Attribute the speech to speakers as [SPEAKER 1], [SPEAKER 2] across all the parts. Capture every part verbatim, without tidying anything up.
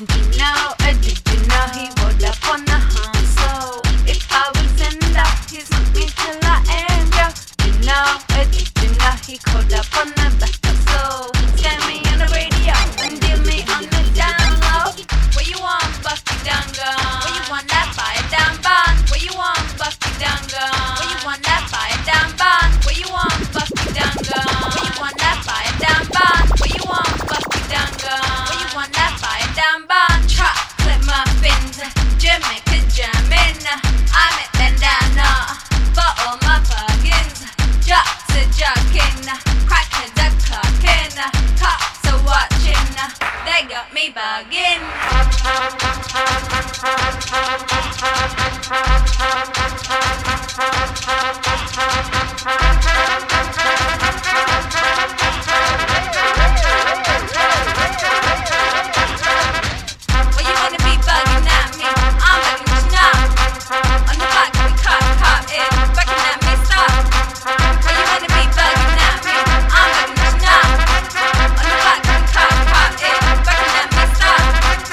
[SPEAKER 1] you know, uh, did you know he rolled up on the Hanso? If I was in love, he's with me till I end up. You know, uh, did you know he called up on the back of soul? Send me on the radio and deal me on the down low. What you want, Bucky Dunga? What you want that fire down bond? What you want, Bucky Dunga? What you want that fire down bond? What you want, Bucky Dunga? What you want that fire down bond? What you want, Bucky Dunga? What you want that fire down bond? Chocolate muffins, Jamaica jamming. I'm at bandana for all my plugins. Jocks are jocking, crackers are clocking, cops are watching. They got me bugging. Well, you wanna be bugging at me? I'm bugging you now. On the block, we cop, cop it, bugging at me, stop. Well, you wanna be bugging at me? I'm bugging you now. On the block, we cop, cop it, bugging at me, stop.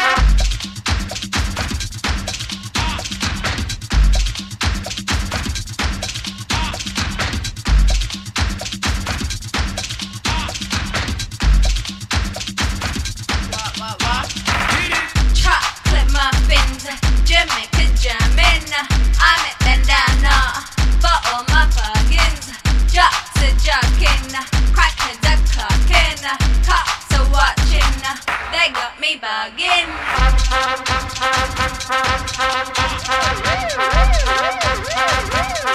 [SPEAKER 1] What, what, what? Chocolate muffins, Jamaica jamming. I'm at bandana for all my plugins. Jocks are jocking, crackers are clocking, cops are watching. They got me bugging.